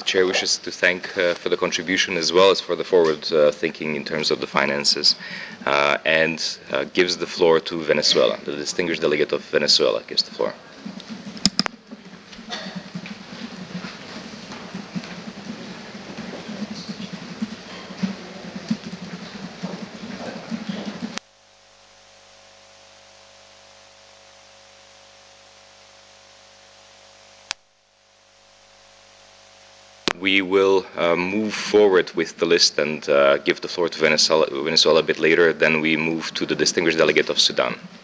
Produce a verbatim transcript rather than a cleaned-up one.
chair wishes to thank uh, for the contribution as well as for the forward uh, thinking in terms of the finances, uh, and uh, gives the floor to Venezuela. The distinguished delegate of Venezuela gives the floor. We will uh, move forward with the list and uh, give the floor to Venezuela, Venezuela a bit later. Then we move to the distinguished delegate of Sudan.